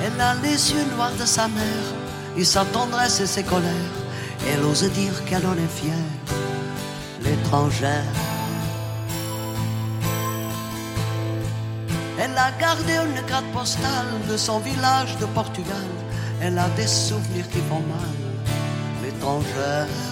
Elle a les yeux noirs de sa mère et sa tendresse et ses colères. Elle ose dire qu'elle en est fière, l'étrangère. Elle a gardé une carte postale de son village de Portugal. Elle a des souvenirs qui font mal, l'étrangère.